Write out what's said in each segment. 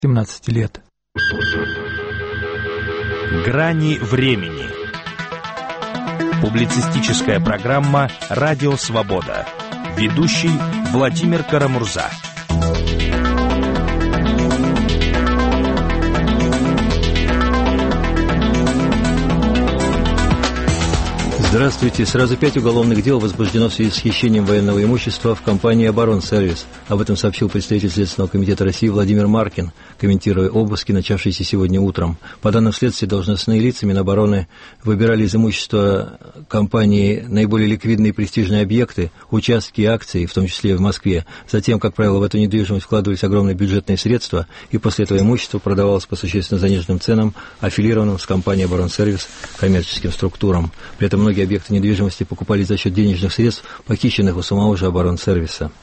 17 лет. Грани времени. Публицистическая программа «Радио Свобода». Ведущий Владимир Карамурза. Здравствуйте. Сразу 5 уголовных дел возбуждено в связи с хищением военного имущества в компании «Оборонсервис». Об этом сообщил представитель Следственного комитета России Владимир Маркин, комментируя обыски, начавшиеся сегодня утром. По данным следствия, должностные лица Минобороны выбирали из имущества компании наиболее ликвидные и престижные объекты, участки и акции, в том числе в Москве. Затем, как правило, в эту недвижимость вкладывались огромные бюджетные средства, и после этого имущество продавалось по существенно заниженным ценам, аффилированным с компанией «Оборонсервис» коммерческим структурам. При этом многие объекты недвижимости покупались за счет денежных средств, похищенных у самого же «Оборонсервиса».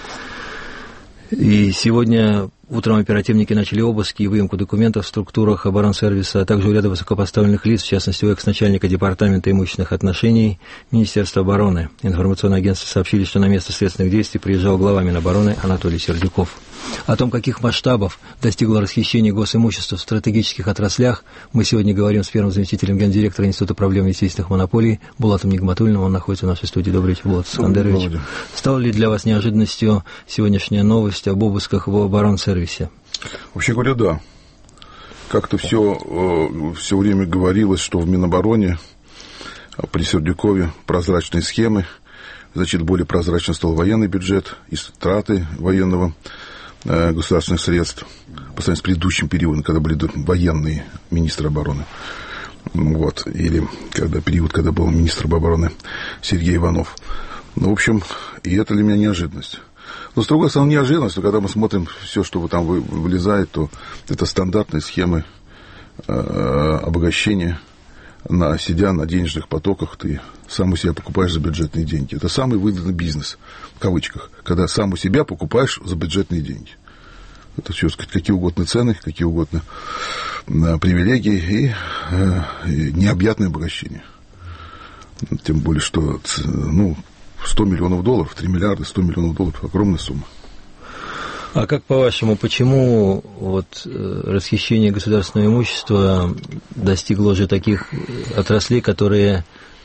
И сегодня утром оперативники начали обыски и выемку документов в структурах «Оборонсервиса», а также у ряда высокопоставленных лиц, в частности, у экс-начальника Департамента имущественных отношений Министерства обороны. Информационные агентства сообщили, что на место следственных действий приезжал глава Минобороны Анатолий Сердюков. О том, каких масштабов достигло расхищение госимущества в стратегических отраслях, мы сегодня говорим с первым заместителем гендиректора Института проблем естественных монополий Булатом Нигматуллиным. Он находится в нашей студии. Добрый вечер, Булат Искандерович. Стала ли для вас неожиданностью сегодняшняя новость об обысках в «Оборонсервисе»? Вообще говоря, да. Как-то все время говорилось, что в Минобороне при Сердюкове прозрачные схемы, значит, более прозрачно стал военный бюджет и траты военного государственных средств по сравнению с предыдущим периодом, когда были военные министры обороны. Вот. Или период, когда был министром обороны Сергей Иванов. Ну, в общем, и это для меня неожиданность. Но, с другой стороны, неожиданность, что когда мы смотрим все, что там вылезает, то это стандартные схемы обогащения, сидя на денежных потоках, ты сам у себя покупаешь за бюджетные деньги. Это самый выгодный бизнес, в кавычках, когда сам у себя покупаешь за бюджетные деньги. Это все, сказать, какие угодно цены, какие угодно привилегии и необъятное обогащение. Тем более, что 100 миллионов долларов, 3 миллиарда, 100 миллионов долларов – огромная сумма. А как, по-вашему, почему расхищение государственного имущества достигло уже таких отраслей, которые,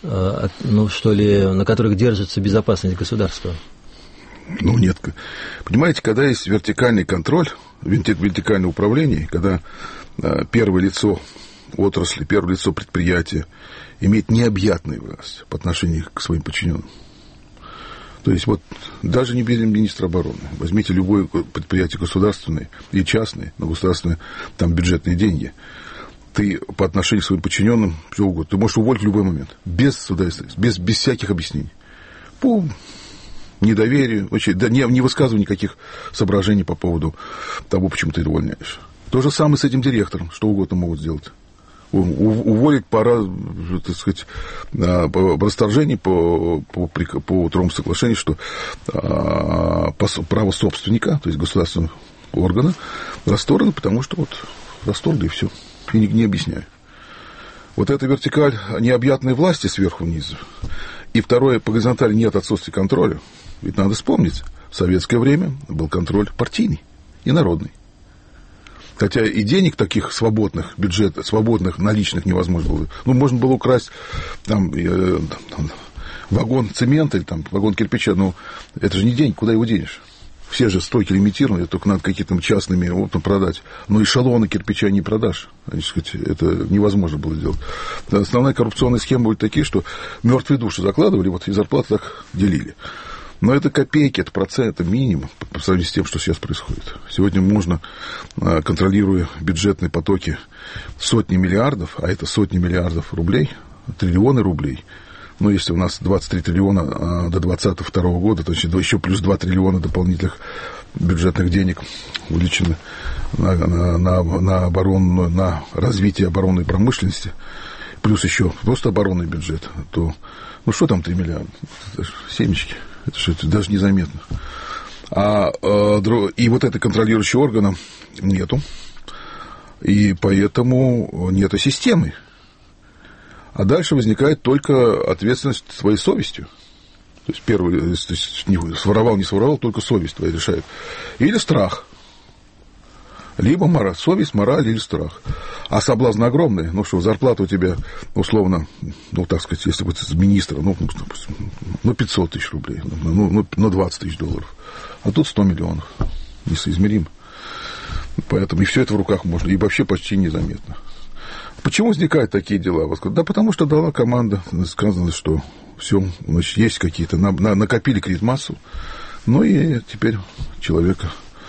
на которых держится безопасность государства? Нет. Понимаете, когда есть вертикальный контроль, вертикальное управление, когда первое лицо отрасли, первое лицо предприятия имеет необъятную власть по отношению к своим подчиненным. То есть, даже не берем министра обороны. Возьмите любое предприятие государственное и частное, но государственное, там бюджетные деньги. Ты по отношению к своим подчиненным, что угодно, ты можешь уволить в любой момент. Без суда и следствия, без всяких объяснений. По недоверию, вообще, не высказывая никаких соображений по поводу того, почему ты увольняешь. То же самое с этим директором, что угодно могут сделать. Уволить пора, так сказать, по расторжению, по второму соглашению, что право собственника, то есть государственного органа, расторгнуто, потому что расторгли и все. И не объясняю. Это вертикаль необъятной власти сверху вниз. И второе, по горизонтали нет отсутствия контроля. Ведь надо вспомнить, в советское время был контроль партийный и народный. Хотя и денег таких свободных, бюджетов, свободных, наличных невозможно было. Можно было украсть вагон цемента или вагон кирпича, но это же не деньги, куда его денешь? Все же стойки лимитированы, только надо какие-то частными продать. Но эшелоны кирпича не продашь. Это невозможно было сделать. Основная коррупционная схема были такие, что мертвые души закладывали, и зарплаты так делили. Но это копейки, это процент, это минимум по сравнению с тем, что сейчас происходит. Сегодня можно, контролируя бюджетные потоки, сотни миллиардов, а это сотни миллиардов рублей, триллионы рублей. Если у нас 23 триллиона до 2022 года, то еще плюс 2 триллиона дополнительных бюджетных денег увеличено на оборону, на развитие оборонной промышленности, плюс еще просто оборонный бюджет, то что там 3 миллиарда? Это семечки. Это даже незаметно. И это контролирующего органа нету. И поэтому нету системы. А дальше возникает только ответственность своей совестью. То есть, первый, своровал, не своровал, только совесть твоя решает. Или страх. Либо совесть, мораль или страх. А соблазн огромный. Ну что, зарплата у тебя, условно, ну, так сказать, если быть министром, ну 500 тысяч рублей, ну, 20 тысяч долларов. А тут 100 миллионов. Несоизмеримо. Поэтому и все это в руках можно, и вообще почти незаметно. Почему возникают такие дела? Да потому что дала команда, сказано, что все, значит, есть какие-то, накопили кредит-массу, ну и теперь человека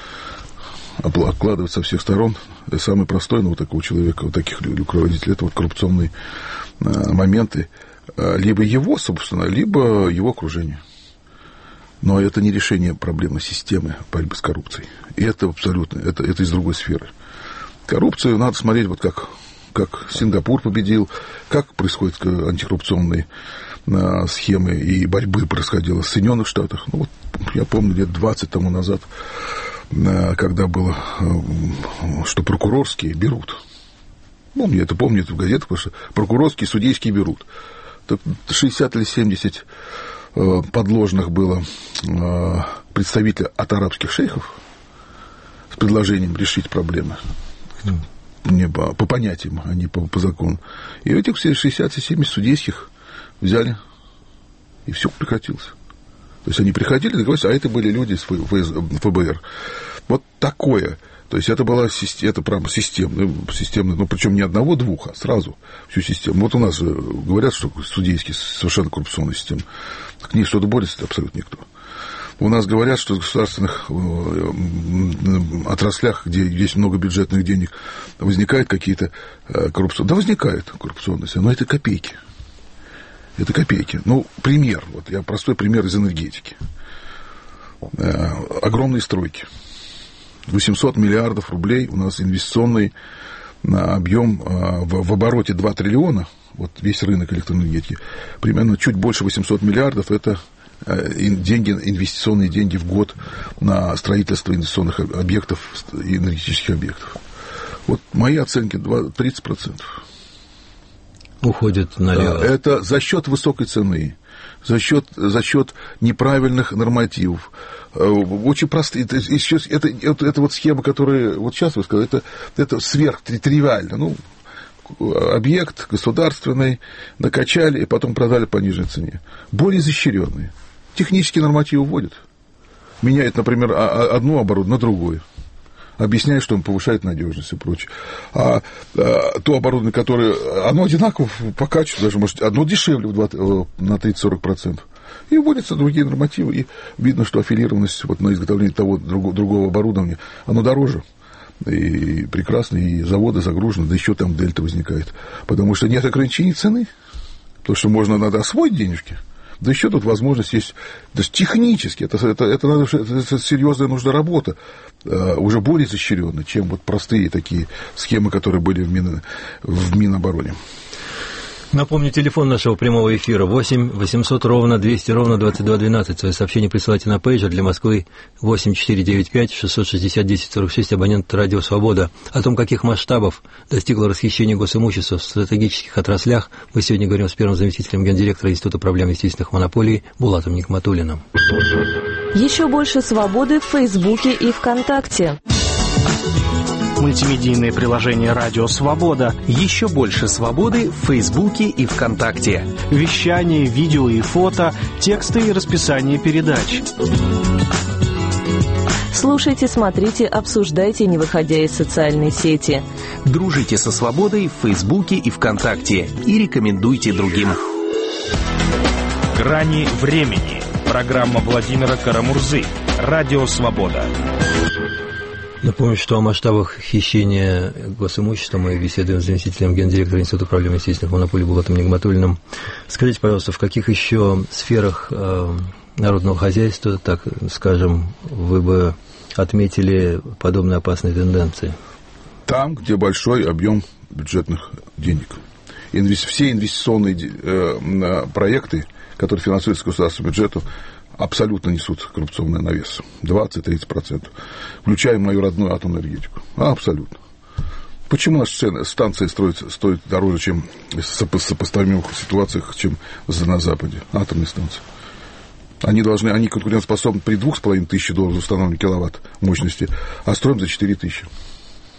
обкладывать со всех сторон. Самый простой, у такого человека, у таких руководителей, это вот коррупционные моменты. Либо его, собственно, либо его окружение. Но это не решение проблемы системы борьбы с коррупцией. И это абсолютно, это из другой сферы. Коррупцию надо смотреть, вот как Сингапур победил, как происходят антикоррупционные схемы и борьбы происходило в Соединенных Штатах. Ну, вот, я помню, лет 20 тому назад, когда было, что прокурорские берут. Ну, я это помню, это в газетах, потому что прокурорские, судейские берут. Так 60 или 70 подложных было представителей от арабских шейхов с предложением решить проблемы. Не по понятиям, а не по закону. И этих все 60 и 70 судейских взяли, и все прекратилось. То есть они приходили, договорились, а это были люди из ФБР. Вот такое. То есть это была прямо системная, ну, причем не одного-двух, а сразу всю систему. Вот у нас же говорят, что судейские совершенно коррупционная система. К ней что-то борется абсолютно никто. У нас говорят, что в государственных отраслях, где есть много бюджетных денег, возникают какие-то коррупционные... Да, возникает коррупционность, но это копейки. Это копейки. Ну, пример. Вот я простой пример из энергетики. Огромные стройки. 800 миллиардов рублей у нас инвестиционный объем в обороте 2 триллиона, вот весь рынок электроэнергетики, примерно чуть больше 800 миллиардов – это деньги, инвестиционные деньги в год на строительство инвестиционных объектов и энергетических объектов. Вот мои оценки 30%. Уходит налево. Это за счет высокой цены, за счет неправильных нормативов. Очень простые. Это вот схема, которая, вот сейчас вы сказали, это сверхтривиально. Ну, объект государственный накачали и потом продали по нижней цене. Более изощренные. Технические нормативы вводят. Меняют, например, одно оборудование на другое. Объясняет, что он повышает надежность и прочее. А то оборудование, которое... Оно одинаково по качеству, даже, может, одно дешевле на 30-40%. И вводятся другие нормативы, и видно, что аффилированность вот на изготовление того другого оборудования, оно дороже. И прекрасно, и заводы загружены, да еще там дельта возникает. Потому что нет ограничений цены. Потому что надо освоить денежки. Да еще тут возможность есть, даже технически, это серьезная нужна работа, уже более изощренная, чем вот простые такие схемы, которые были в Минобороне. Напомню, телефон нашего прямого эфира 8 800 ровно 200 ровно 2212. Свои сообщения присылайте на пейджер для Москвы 8495 660 1046, абонент «Радио Свобода». О том, каких масштабов достигло расхищение госимущества в стратегических отраслях, мы сегодня говорим с первым заместителем гендиректора Института проблем естественных монополий Булатом Нигматуллиным. Еще больше свободы в Фейсбуке и ВКонтакте. Мультимедийное приложение «Радио Свобода». Еще больше свободы в Фейсбуке и ВКонтакте. Вещание, видео и фото, тексты и расписание передач. Слушайте, смотрите, обсуждайте, не выходя из социальной сети. Дружите со свободой в Фейсбуке и ВКонтакте. И рекомендуйте другим. «Грани времени». Программа Владимира Карамурзы. «Радио Свобода». Напомню, что о масштабах хищения госимущества мы беседуем с заместителем гендиректора Института проблем естественных монополий Булатом Нигматуллиным. Скажите, пожалуйста, в каких еще сферах народного хозяйства, так скажем, вы бы отметили подобные опасные тенденции? Там, где большой объем бюджетных денег. Все инвестиционные проекты, которые финансируются государственным бюджетом, абсолютно несут коррупционный навес. 20-30%. Включая мою родную атомную энергетику. Абсолютно. Почему наши станции стоят дороже, чем в сопоставимых ситуациях, чем на Западе? Атомные станции. Они конкурентоспособны при $2500 установленных киловатт мощности, а строим за 4000.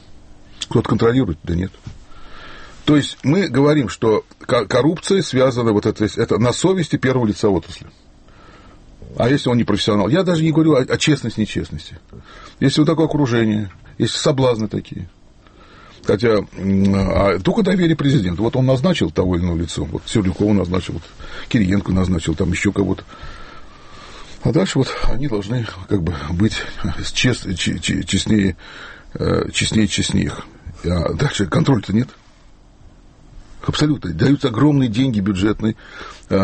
Кто-то контролирует? Да нет. То есть мы говорим, что коррупция связана, вот это на совести первого лица отрасли. А если он не профессионал? Я даже не говорю о честности, нечестности. Если вот такое окружение, есть соблазны такие. Хотя только доверие президенту. Вот он назначил того или иного лицо. Вот Сердюкова назначил, вот Кириенко назначил, там еще кого-то. А дальше вот они должны как бы быть честнее их. А дальше контроля-то нет. Абсолютно. Даются огромные деньги бюджетные, и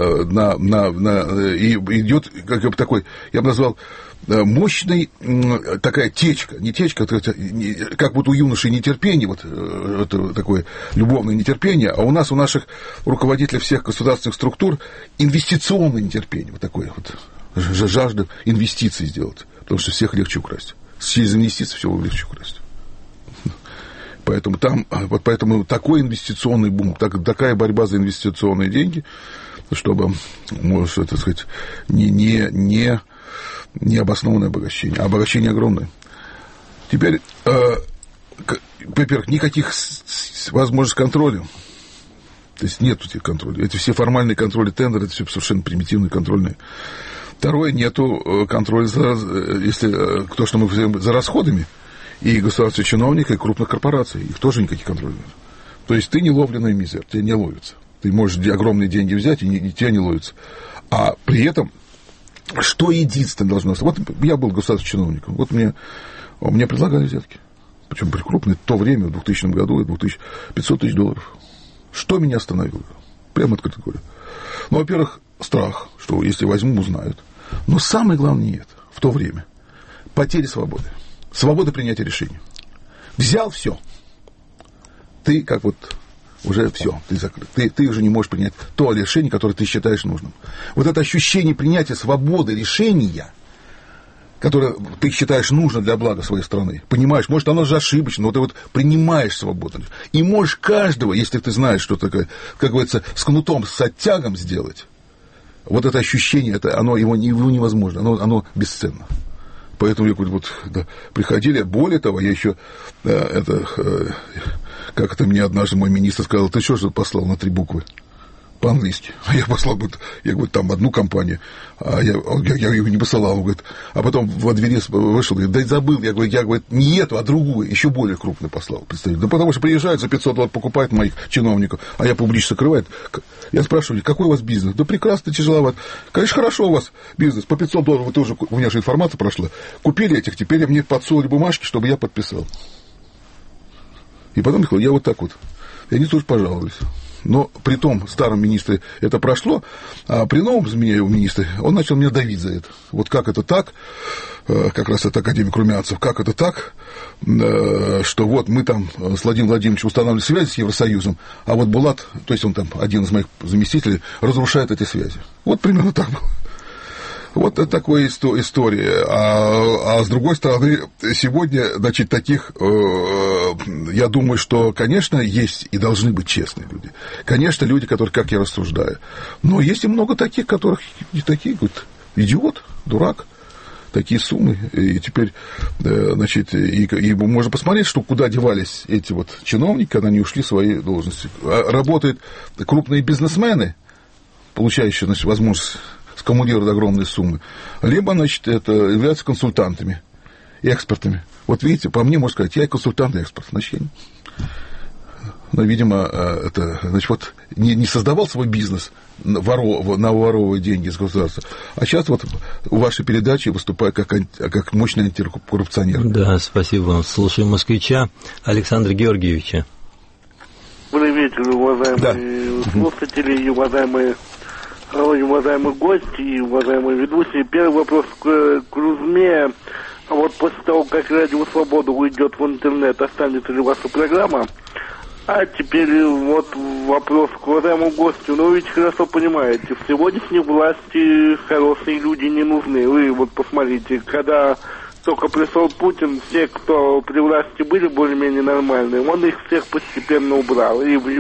идет как бы такой, я бы назвал, мощная такая течка, не течка, как вот у юношей нетерпение, вот это такое любовное нетерпение, а у наших руководителей всех государственных структур инвестиционное нетерпение, вот такое вот, жажда инвестиций сделать, потому что всех легче украсть. Через инвестиции всего легче украсть. Поэтому такой инвестиционный бум, такая борьба за инвестиционные деньги, чтобы, может, так сказать, не обоснованное обогащение, а обогащение огромное. Теперь, во-первых, никаких возможностей контроля. То есть нет этих контролей. Эти все формальные контроли тендера, это все совершенно примитивные контрольные. Второе, нету контроля за расходами. И государственных чиновников, и крупных корпораций. Их тоже никаких контролей нет. То есть ты не ловленный мизер, тебя не ловится. Ты можешь огромные деньги взять, и тебя не ловится. А при этом, что единственное должно... Вот я был государственным чиновником. Вот мне предлагали взятки. Причем были крупные. В то время, в 2000 году, 500 тысяч долларов. Что меня остановило? Прямо открыто говорю. Ну, во-первых, страх, что если возьму, узнают. Но самое главное нет в то время. Потеря свободы. Свобода принятия решений. Взял все. Ты как вот уже все, ты закрыт. Ты уже не можешь принять то решение, которое ты считаешь нужным. Вот это ощущение принятия свободы решения, которое ты считаешь нужно для блага своей страны. Понимаешь, может, оно же ошибочно, но ты вот принимаешь свободу. И можешь каждого, если ты знаешь, что такое, как говорится, с кнутом, с оттягом сделать, вот это ощущение, его невозможно, оно бесценно. Поэтому я говорю, вот да, приходили, более того, я еще как это мне однажды мой министр сказал, ты что же послал на 3 буквы по-английски? А я послал, я говорю, там одну компанию, а я ее не посылал, он говорит, а потом во двере вышел, говорит, да забыл, я говорю, не эту, а другую, еще более крупную послал, представляете, да потому что приезжают за 500 долларов, покупают моих чиновников, а я публично скрываю. Я спрашиваю, какой у вас бизнес? Да прекрасно, тяжеловато. Конечно, хорошо у вас бизнес, по 500 долларов, вы тоже, у меня же информация прошла, купили этих, теперь мне подсунули бумажки, чтобы я подписал. И потом я вот так вот, и они тоже пожаловались. Но при том старом министре это прошло, а при новом министре он начал меня давить за это. Вот как это так, как раз это академик Румянцев, как это так, что вот мы там с Владимиром Владимировичем устанавливали связи с Евросоюзом, а вот Булат, то есть он там один из моих заместителей, разрушает эти связи. Вот примерно так было. Вот это такая история. А с другой стороны, сегодня, значит, таких, я думаю, что, конечно, есть и должны быть честные люди. Конечно, люди, которые, как я рассуждаю. Но есть и много таких, которых не такие, говорят, идиот, дурак. Такие суммы. И теперь, значит, и можно посмотреть, что куда девались эти вот чиновники, когда они ушли в свои должности. Работают крупные бизнесмены, получающие, значит, возможность скумулируют огромные суммы, либо, значит, это являются консультантами, экспертами. Вот видите, по мне, можно сказать, я и консультант, и эксперт. Значит, но, видимо, это, значит, вот не создавал свой бизнес, наворовывая деньги из государства, а сейчас вот у вашей передачи выступаю как мощный антикоррупционер. Да, спасибо вам. Слушаем москвича Александра Георгиевича. Добрый вечер, уважаемые слушатели и уважаемые гости и уважаемые ведущие. Первый вопрос к Кузьме. Вот после того, как Радио Свобода уйдет в интернет, останется ли ваша программа? А теперь вот вопрос к уважаемому гостю. Ну, вы ведь хорошо понимаете, в сегодняшней власти хорошие люди не нужны. Вы вот посмотрите, когда только пришел Путин, все, кто при власти были более-менее нормальные, он их всех постепенно убрал. И в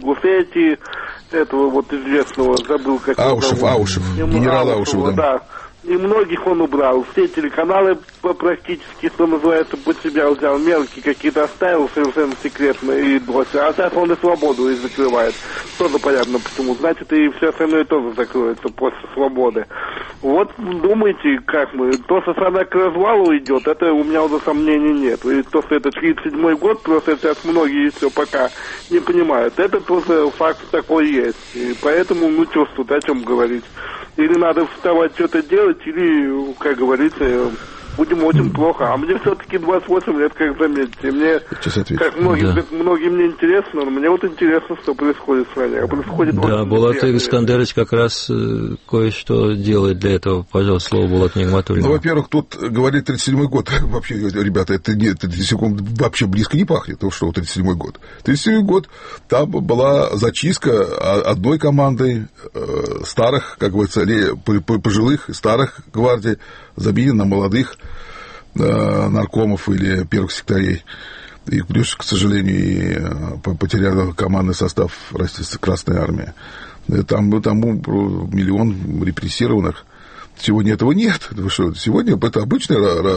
Ингушетии, этого вот известного, забыл, как Аушев, генерал Аушев, да. И многих он убрал. Все телеканалы практически, что называется, под себя взял. Мелкие какие-то оставил совершенно секретно и бросил. А сейчас он и свободу и закрывает. Тоже понятно почему. Значит, и все остальное тоже закроется после свободы. Вот думайте, как мы. То, что страна к развалу идет, это у меня уже сомнений нет. И то, что это 37-й год, просто сейчас многие еще пока не понимают. Это тоже факт такой есть. И поэтому, чувствуют, о чем говорить. Или надо вставать, что-то делать, или, как говорится, будем очень плохо. А мне все-таки 28 лет, как заметите. Мне, как многим не интересно, но мне вот интересно, что происходит в стране. Происходит Булат Искандерович как раз кое-что делает для этого. Пожалуйста, слово Булату Нигматуллину. Ну, во-первых, тут говорит 37-й год. Вообще, ребята, это вообще близко не пахнет, то, что 37-й год. 37-й год, там была зачистка одной командой старых, как говорится, пожилых, старых гвардий, заменен на молодых наркомов или первых секторей. И плюс, к сожалению, потеряла командный состав Красной Армии. Там миллион репрессированных. Сегодня этого нет. Сегодня это обычный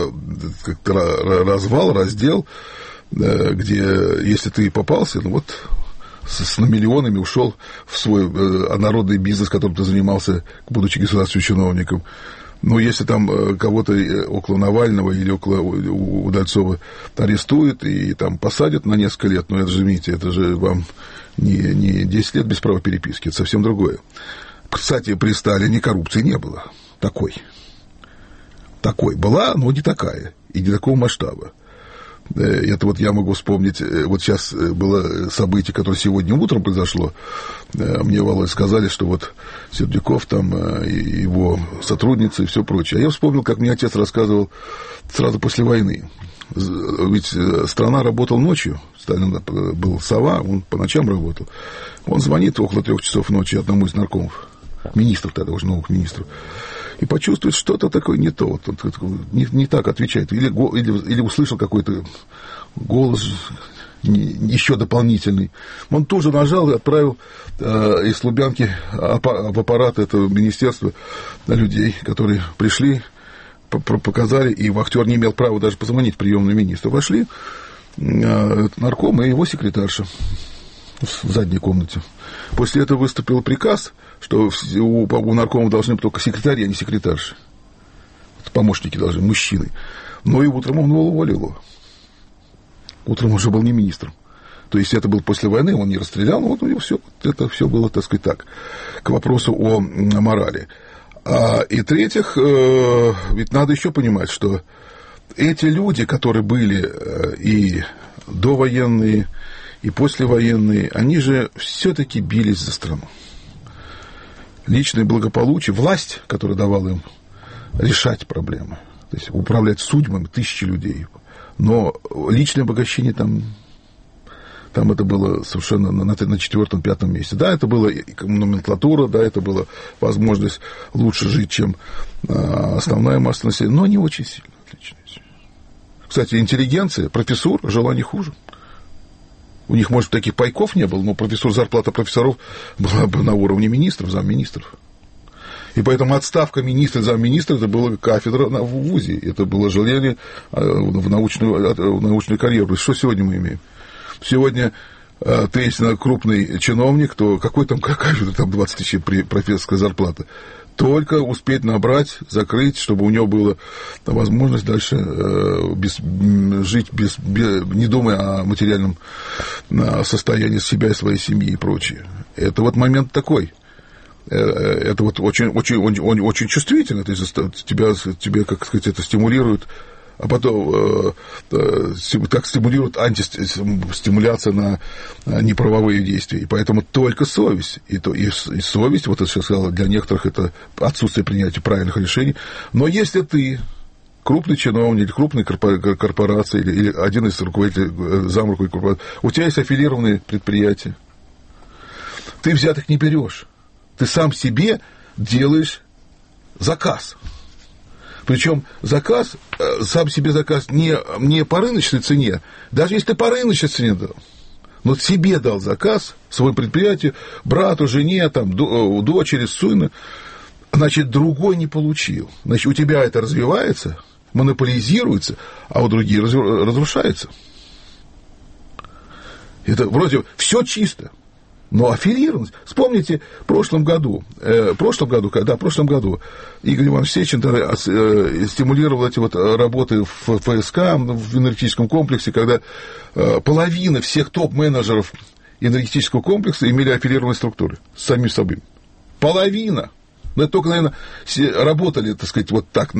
развал, раздел, где, если ты попался, с миллионами ушел в свой народный бизнес, которым ты занимался, будучи государственным чиновником. Но если там кого-то около Навального или около Удальцова арестуют и там посадят на несколько лет, это же, видите, это же вам не 10 лет без права переписки, это совсем другое. Кстати, при Сталине коррупции не было такой. Была, но не такая, и не такого масштаба. Это я могу вспомнить, сейчас было событие, которое сегодня утром произошло. Мне, Володь, сказали, что Сердюков, и его сотрудницы и все прочее. А я вспомнил, как мне отец рассказывал сразу после войны. Ведь страна работала ночью, Сталин был сова, он по ночам работал. Он звонит около 3 часов ночи одному из наркомов, министров тогда уже, новых министров, и почувствует что-то такое не то, не так отвечает, или услышал какой-то голос еще дополнительный. Он тут же нажал и отправил из Лубянки в аппарат этого министерства людей, которые пришли, показали, и вахтер не имел права даже позвонить приемному министру. Вошли нарком и его секретарша в задней комнате. После этого выступил приказ, что у наркома должны быть только секретари, а не секретарши. Помощники должны, мужчины. Но и утром он его уволил. Утром он уже был не министром. То есть это было после войны, он не расстрелял, но у него это все было, так сказать, так. К вопросу о морали. И в-третьих, ведь надо еще понимать, что эти люди, которые были и довоенные, и послевоенные, они же все-таки бились за страну. Личное благополучие, власть, которая давала им решать проблемы, то есть управлять судьбами тысячи людей. Но личное обогащение там это было совершенно на 4-5 месте. Да, это была номенклатура, да, это была возможность лучше жить, чем основная масса населения, но не очень сильно отличались. Кстати, интеллигенция, профессур жила не хуже. У них, может, таких пайков не было, но зарплата профессоров была бы на уровне министров, замминистров. И поэтому отставка министра, замминистра, это была кафедра в ВУЗе, это было желание в научную карьеру. Что сегодня мы имеем? Сегодня ты, если крупный чиновник, то какой там кафедра, там 20 тысяч профессорская зарплата? Только успеть набрать, закрыть, чтобы у него была возможность дальше жить, не думая о материальном состоянии себя и своей семьи и прочее. Это момент такой. Это очень чувствительно. То есть тебя, как сказать, это стимулирует, а потом так стимулирует антистимуляция на неправовые действия. И поэтому только совесть. И совесть, вот я сейчас сказал, для некоторых это отсутствие принятия правильных решений. Но если ты крупный чиновник, или крупная корпорация, или один из руководителей, замруководителей корпорации, у тебя есть аффилированные предприятия, ты взятых не берешь. Ты сам себе делаешь заказ. Причем заказ, сам себе заказ не по рыночной цене, даже если ты по рыночной цене дал, но себе дал заказ, свое предприятие, брату, жене, дочери, сыну, значит, другой не получил. Значит, у тебя это развивается, монополизируется, а у других разрушается. Это вроде все чисто, но аффилированность. Вспомните, в прошлом году Игорь Иванович Сечин стимулировал эти вот работы в ФСК, в энергетическом комплексе, когда половина всех топ-менеджеров энергетического комплекса имели аффилированные структуры с самим собой. Половина. Но это только, наверное, работали, так сказать, вот так,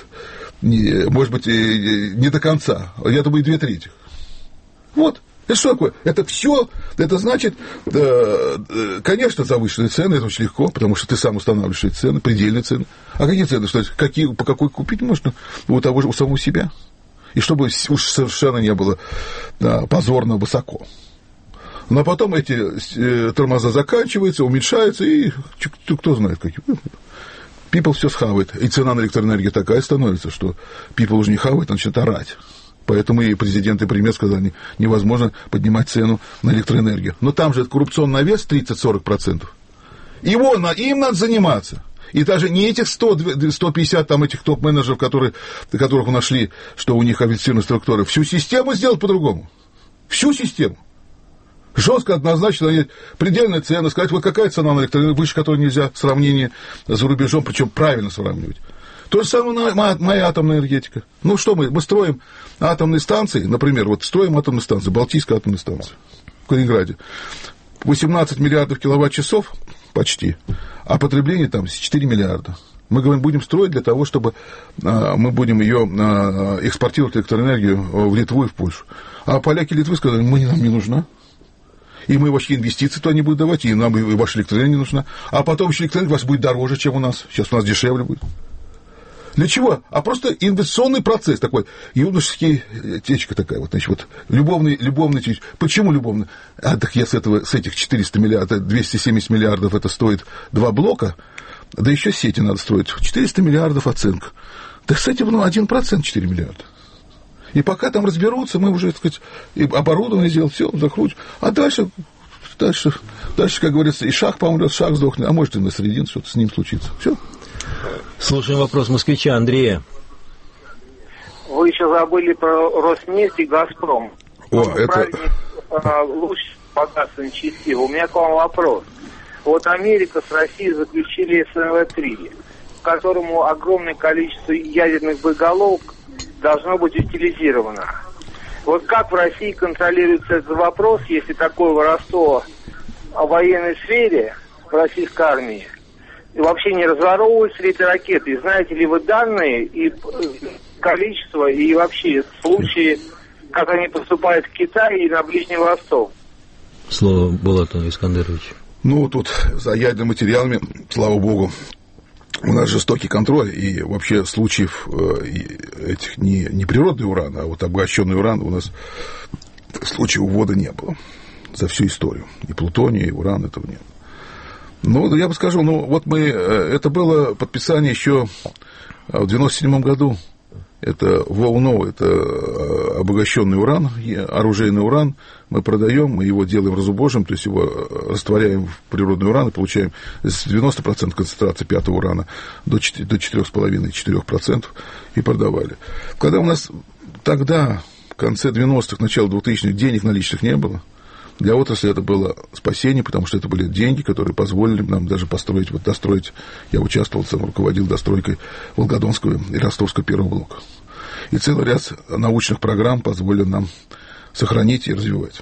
может быть, не до конца. Я думаю, 2/3. Вот. Это что такое? Это все, это значит, конечно, завышенные цены, это очень легко, потому что ты сам устанавливаешь эти цены, предельные цены. А какие цены? Что, по какой купить можно? У самого себя. И чтобы уж совершенно не было позорно высоко. Но потом эти тормоза заканчиваются, уменьшаются, и кто знает, какие. People все схавает. И цена на электроэнергию такая становится, что people уже не хавает, начнет орать. Поэтому и президент, и премьер сказали, невозможно поднимать цену на электроэнергию. Но там же коррупционный навес 30-40%. Им надо заниматься. И даже не этих 100-150 там этих топ-менеджеров, которых мы нашли, что у них официальные структуры, всю систему сделать по-другому. Всю систему. Жестко, однозначно, предельная цена, сказать, вот какая цена на электроэнергию, выше которой нельзя в сравнении за рубежом, причем правильно сравнивать. То же самое моя атомная энергетика. Ну что мы строим атомные станции, например, вот строим атомную станцию, Балтийская атомная станция в Калининграде. 18 миллиардов киловатт-часов почти, а потребление там 4 миллиарда. Мы говорим, будем строить для того, чтобы мы будем ее экспортировать электроэнергию в Литву и в Польшу. А поляки и Литвы сказали, нам не нужна. И мы вообще инвестиции туда не будем давать, и нам и ваша электроэнергия не нужна. А потом еще электроэнергия у вас будет дороже, чем у нас. Сейчас у нас дешевле будет. Для чего? А просто инвестиционный процесс такой, юношеский течка такая, вот, значит, вот, любовный течка. Почему любовный? Так я с этих 400 миллиардов, 270 миллиардов, это стоит 2 блока, да еще сети надо строить. 400 миллиардов оценка. Так с этим, 1% 4 миллиарда. И пока там разберутся, мы уже, так сказать, и оборудование сделать, все, закрутим. А дальше, как говорится, и шах помрет, шах сдохнет, а может и на середине что-то с ним случится. Все. Слушаем вопрос москвича Андрея. Вы еще забыли про Роснефть и Газпром. Лучше по газовым частям. У меня к вам вопрос. Вот Америка с Россией заключили СНВ-3, к которому огромное количество ядерных боеголовок должно быть утилизировано. Вот как в России контролируется этот вопрос, если такое воровство в военной сфере в российской армии? И вообще не разворовываются ли эти ракеты? И знаете ли вы данные и количество, и вообще случаи, как они поступают в Китай и на Ближний Восток? Слово Булату Искандеровичу. Тут за ядерными материалами, слава богу, у нас жестокий контроль, и вообще случаев этих не природный уран, а вот обогащенный уран у нас случаев увода не было за всю историю. И плутония, и уран этого нет. Я бы скажу, это было подписание еще в 97 году. Это ВОУНО, это обогащенный уран, оружейный уран. Мы продаем, мы его делаем разубожим, то есть его растворяем в природный уран и получаем с 90% концентрации пятого урана до 4,5-4% и продавали. Когда у нас тогда, в конце 90-х, начало 2000-х, денег наличных не было, для отрасли это было спасение, потому что это были деньги, которые позволили нам даже достроить. Я участвовал, сам руководил достройкой Волгодонского и Ростовского первого блока. И целый ряд научных программ позволил нам сохранить и развивать.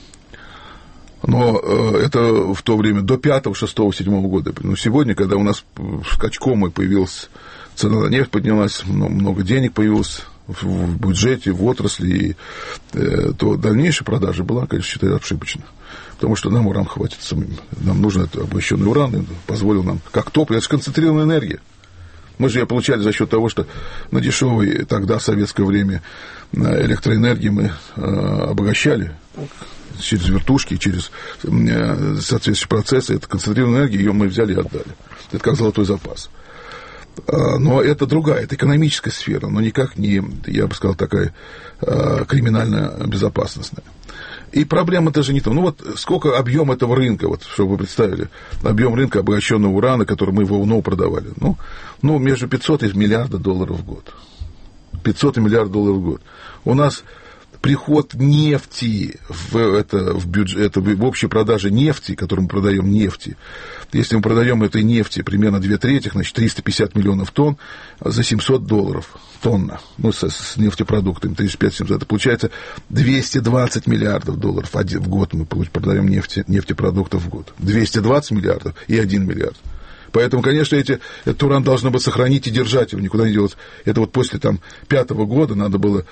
Но это в то время до 5, 6, 7 года. Но сегодня, когда у нас скачком появилась цена на нефть, поднялась, много денег появилось в бюджете, в отрасли, то дальнейшая продажа была, конечно, считаю, ошибочна. Потому что нам уран хватит самим. Нам нужен этот обогащенный уран, и позволил нам, как топливо, это же концентрированная энергия. Мы же ее получали за счет того, что на дешевой тогда, в советское время, электроэнергии мы обогащали через вертушки, через соответствующие процессы. Это концентрированная энергия, ее мы взяли и отдали. Это как золотой запас. Но это другая, это экономическая сфера, но никак не, я бы сказал, такая криминально-безопасностная. И проблема даже не в том. Ну, вот сколько объем этого рынка, вот, чтобы вы представили, объем рынка обогащенного урана, который мы в ОУНО продавали. Ну, между 500 и миллиарда долларов в год. 500 и миллиард долларов в год. У нас приход нефти в общей продаже нефти, которую мы продаем нефти, если мы продаем этой нефти примерно 2/3, значит, 350 миллионов тонн за $700 тонна, ну, с нефтепродуктами, 35-700, это получается 220 миллиардов долларов в год мы продаем нефтепродуктов в год. 220 миллиардов и 1 миллиард. Поэтому, конечно, этот уран должно было сохранить и держать его, никуда не делать. Это вот после 5-го года надо было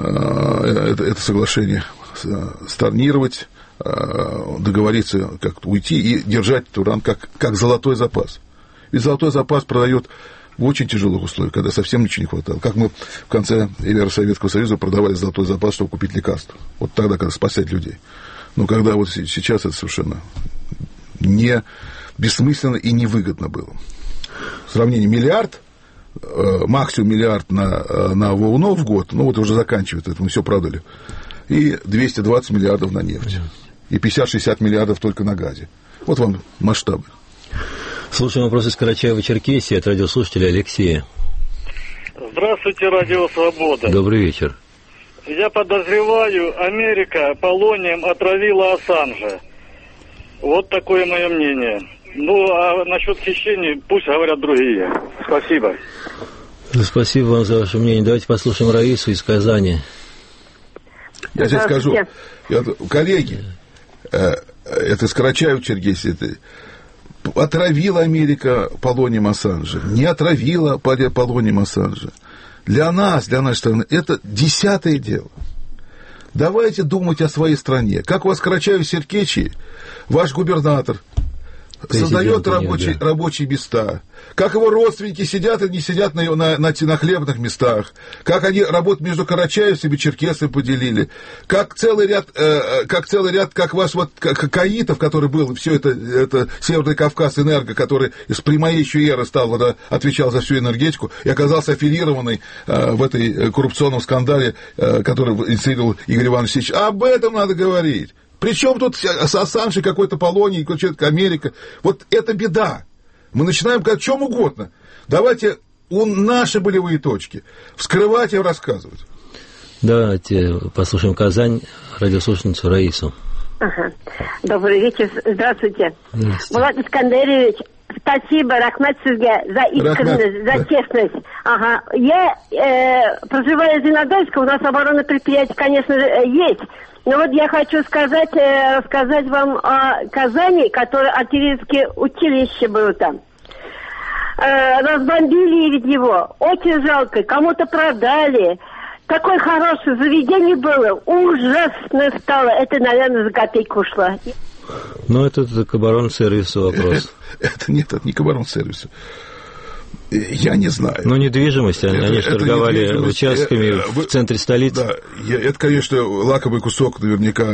это соглашение stornировать, договориться, как уйти и держать этот уран как золотой запас. Ведь золотой запас продает в очень тяжелых условиях, когда совсем ничего не хватало. Как мы в конце эры Советского Союза продавали золотой запас, чтобы купить лекарства. Вот тогда, когда спасать людей. Но когда вот сейчас это совершенно не бессмысленно и невыгодно было. В сравнении миллиард, максимум миллиард на ОУНО в год, ну вот уже заканчивается, это мы все продали, и 220 миллиардов на нефть, и 50-60 миллиардов только на газе. Вот вам масштабы. Слушаем вопрос из Карачаева-Черкесии от радиослушателя Алексея. Здравствуйте, Радио Свобода. Добрый вечер. Я подозреваю, Америка полонием отравила Ассанжа. Вот такое мое мнение. Ну, а насчет хищений пусть говорят другие. Спасибо. Спасибо вам за ваше мнение. Давайте послушаем Раису из Казани. Я тебе скажу, коллеги, это из Карачаева-Черкесии, отравила Америка полонием Ассанжа, не отравила полонием Ассанжа. Для нас, для нашей страны, это 10-е дело. Давайте думать о своей стране. Как у вас в Карачаево-Черкесии ваш губернатор создает рабочие места, как его родственники сидят и не сидят на хлебных местах, как они работают между карачаевцами и черкесами поделили, как целый ряд, как ваш вот Каитов, который был, все это Северный Кавказ Энерго, который при моей еще эры отвечал за всю энергетику и оказался аффилированный в этой коррупционном скандале, который инициировал Игорь Иванович Сеч. Об этом надо говорить. Причем тут Ассанж, какой-то Полоний, какой-то Америка. Вот это беда. Мы начинаем о чем угодно. Давайте наши болевые точки вскрывать и рассказывать. Давайте послушаем Казань, радиослушательницу Раису. Ага. Добрый вечер. Здравствуйте. Булат Искандерович, спасибо, рахмат сизге за искренность, за честность. Ага. Я проживаю в Зеленодольске, у нас оборонное предприятие, конечно, есть. Но вот я хочу рассказать вам о Казани, которое артиллерийское училище было там. Разбомбили ведь его. Очень жалко. Кому-то продали. Такое хорошее заведение было. Ужасно стало. Это, наверное, за копейку ушло. Ну, это к оборонсервису вопрос. Это не к оборонсервису. Я не знаю. Но недвижимость, они торговали участками в центре столицы. Да, это, конечно, лакомый кусок наверняка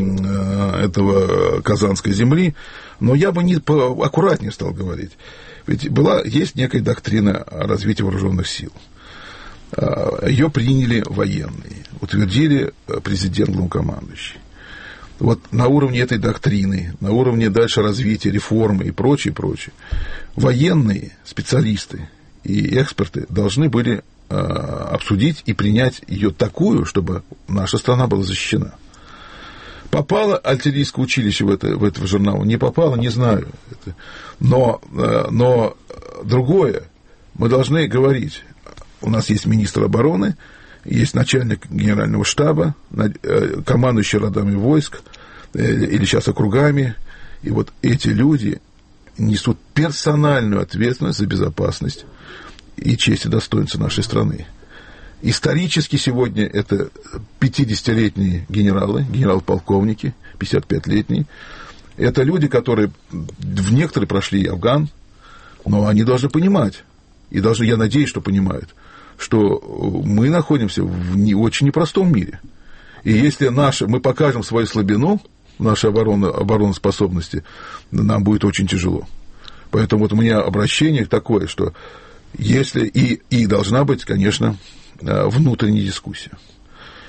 этого казанской земли, но я бы аккуратнее стал говорить. Ведь есть некая доктрина развития вооруженных сил. Ее приняли военные, утвердили президент главнокомандующий. Вот на уровне этой доктрины, на уровне дальше развития, реформы и прочее, военные специалисты и эксперты должны были обсудить и принять ее такую, чтобы наша страна была защищена. Попало артиллерийское училище в этот журнал, не попало, не знаю. Но другое, мы должны говорить, у нас есть министр обороны, есть начальник генерального штаба, командующий родами войск, или сейчас округами, и вот эти люди несут персональную ответственность за безопасность и честь и достоинство нашей страны. Исторически сегодня это 50-летние генерал-полковники, 55-летние. Это люди, которые некоторые прошли Афган, но они должны понимать, и даже я надеюсь, что понимают, что мы находимся в очень непростом мире. И если мы покажем свою слабину, нашей обороноспособности, нам будет очень тяжело. Поэтому вот у меня обращение такое, что если и должна быть, конечно, внутренняя дискуссия.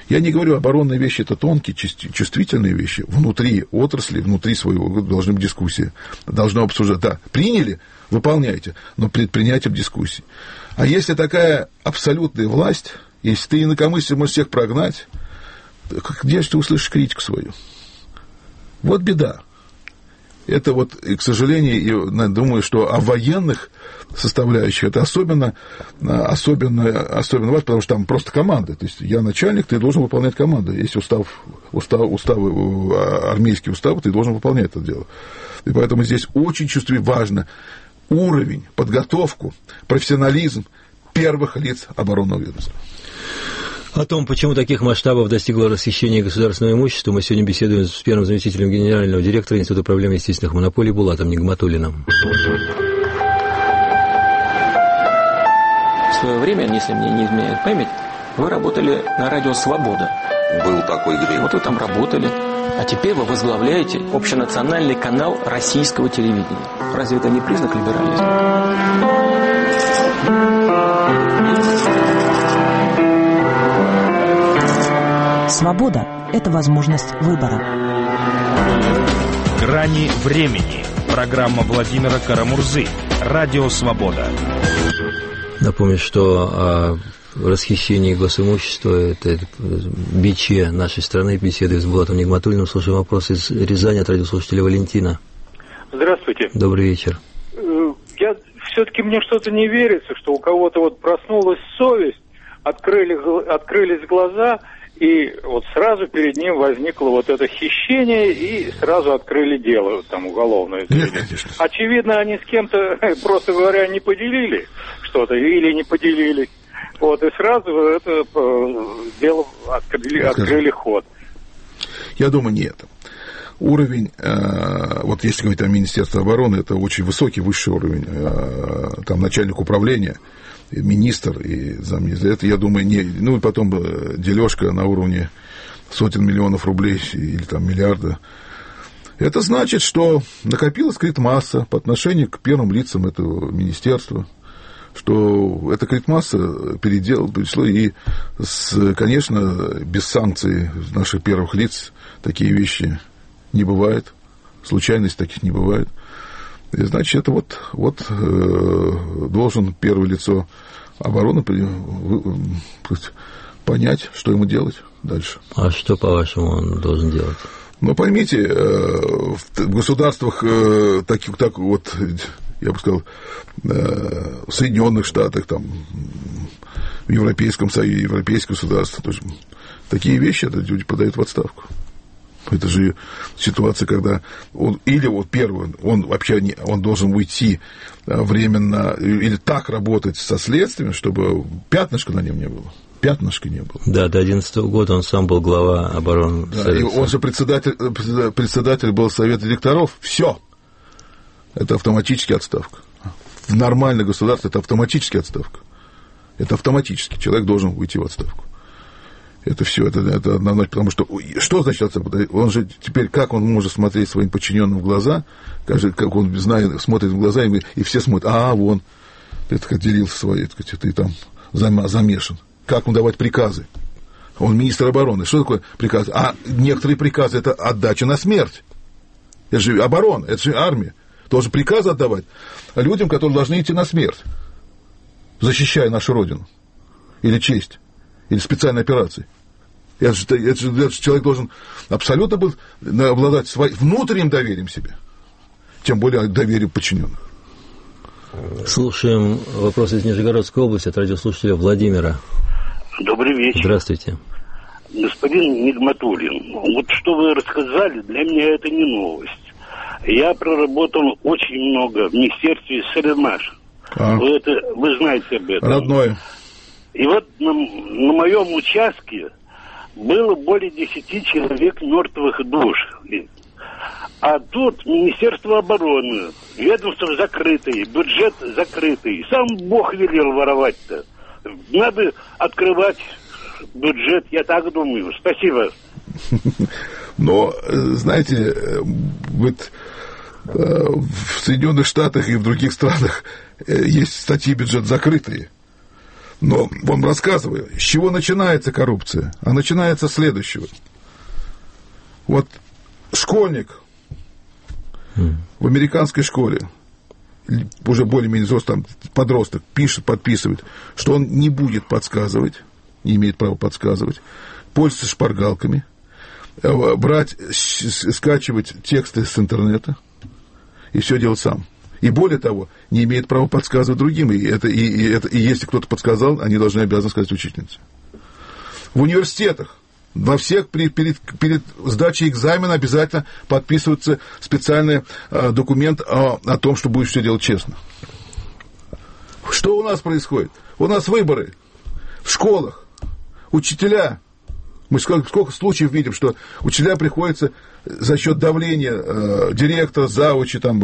Я не говорю, оборонные вещи – это тонкие, чувствительные вещи. Внутри отрасли, внутри своего должны быть дискуссии. Должно обсуждать. Да, приняли – выполняйте, но предпринятием дискуссий. А если такая абсолютная власть, если ты инакомыслие можешь всех прогнать, где же ты услышишь критику свою? Вот беда. Это вот, и, к сожалению, я думаю, что о военных составляющих это особенно важно, потому что там просто команда. То есть я начальник, ты должен выполнять команду. Есть уставы, армейские уставы, ты должен выполнять это дело. И поэтому здесь очень важно уровень, подготовку, профессионализм первых лиц оборонного ведомства. О том, почему таких масштабов достигло расхищение государственного имущества, мы сегодня беседуем с первым заместителем генерального директора Института проблем естественных монополий Булатом Нигматуллиным. В свое время, если мне не изменяет память, вы работали на радио «Свобода». Был такой грех. Вот вы там работали. А теперь вы возглавляете общенациональный канал российского телевидения. Разве это не признак либерализма? Свобода – это возможность выбора. «Грани времени». Программа Владимира Карамурзы. Радио «Свобода». Напомню, что о расхищении госимущества – это биче нашей страны. Беседуем с Булатом Нигматуллиным. Слушаем вопрос из Рязани от радиослушателя Валентина. Здравствуйте. Добрый вечер. Все-таки мне что-то не верится, что у кого-то вот проснулась совесть, открылись глаза, и вот сразу перед ним возникло вот это хищение, и сразу открыли дело, там, уголовное. Нет, конечно. Очевидно, они с кем-то, просто говоря, не поделили что-то, или не поделили. Вот, и сразу это дело открыли ход. Я думаю, нет. Уровень, вот если говорить о Министерстве обороны, это очень высокий, высший уровень, там начальник управления, министр и замминистра. Это, я думаю, не... Ну, и потом дележка на уровне сотен миллионов рублей или там миллиарда. Это значит, что накопилась критмасса по отношению к первым лицам этого министерства, что эта критмасса перешло, и, конечно, без санкций наших первых лиц такие вещи не бывает, случайностей таких не бывает. И, значит, это вот должен первое лицо обороны понять, что ему делать дальше. А что, по-вашему, он должен делать? Ну, поймите, в государствах таких, так вот, я бы сказал, в Соединенных Штатах, там, в Европейском Союзе, европейских государствах, тоже, такие вещи люди подают в отставку. Это же ситуация, когда он, или вот первый, он вообще он должен уйти временно, или так работать со следствием, чтобы пятнышка на нем не было. Пятнышка не было. Да, до 2011 года он сам был глава обороны. Да, и он же председатель был совета директоров. Все. Это автоматически отставка. В нормальном государстве это автоматически отставка. Это автоматически. Человек должен уйти в отставку. Это все, это одна ночь, потому что значит отставка? Он же теперь, как он может смотреть своим подчиненным в глаза, как он знает, смотрит в глаза, и все смотрят, вон, ты так отделился своей, ты там замешан. Как ему давать приказы? Он министр обороны. Что такое приказ? А некоторые приказы – это отдача на смерть. Это же оборона, это же армия. Должен приказы отдавать людям, которые должны идти на смерть, защищая нашу родину, или честь, или специальной операции. Это же человек должен абсолютно обладать своим внутренним доверием себе, тем более доверием подчиненных. Слушаем вопрос из Нижегородской области от радиослушателя Владимира. Добрый вечер. Здравствуйте. Господин Нигматуллин, вот что вы рассказали, для меня это не новость. Я проработал очень много в Министерстве СРМАШ. Вы знаете об этом. Родное. И вот на моем участке было более 10 человек мертвых душ. А тут Министерство обороны, ведомство закрытое, бюджет закрытый. Сам Бог велел воровать-то. Надо открывать бюджет, я так думаю. Спасибо. Но, знаете, вот в Соединенных Штатах и в других странах есть статьи бюджет закрытые. Но вам рассказываю, с чего начинается коррупция. А начинается с следующего. Вот школьник в американской школе, уже более-менее взрослый, там, подросток, пишет, подписывает, что он не будет подсказывать, не имеет права подсказывать, пользоваться шпаргалками, брать, скачивать тексты с интернета и все делать сам. И более того, не имеет права подсказывать другим. И если кто-то подсказал, они должны обязаны сказать учительнице. В университетах во всех перед сдачей экзамена обязательно подписывается специальный документ о том, что будешь все делать честно. Что у нас происходит? У нас выборы в школах. Учителя. Мы сколько случаев видим, что учителя приходится за счет давления директора, завуча, там,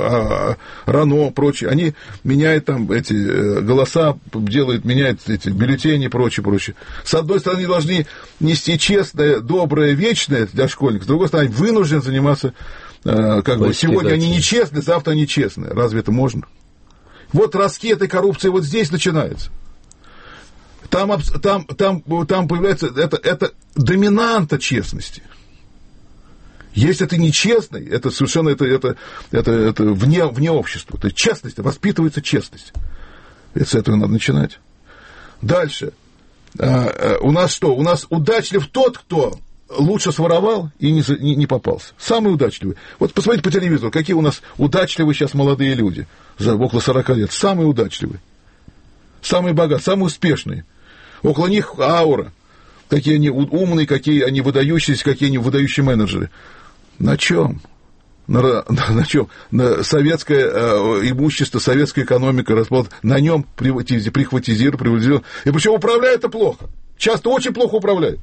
РАНО, прочее, они меняют там эти голоса, меняют эти бюллетени, прочее. С одной стороны, должны нести честное, доброе, вечное для школьников, с другой стороны, вынуждены заниматься, сегодня они нечестны, завтра они честные. Разве это можно? Вот раскет этой коррупции вот здесь начинается. Там появляется это доминанта честности. Если ты нечестный, это совершенно это вне общества. То есть честность, воспитывается честность. И с этого надо начинать. Дальше. У нас что? У нас удачлив тот, кто лучше своровал и не попался. Самый удачливый. Вот посмотрите по телевизору, какие у нас удачливые сейчас молодые люди. За около 40 лет. Самые удачливые. Самые богатые, самые успешные. Около них аура. Какие они умные, какие они выдающиеся, какие они выдающие менеджеры. На чем? На чем? На советское имущество, советская экономика, на нем приватизируют. И причем управляет это плохо. Часто очень плохо управляет.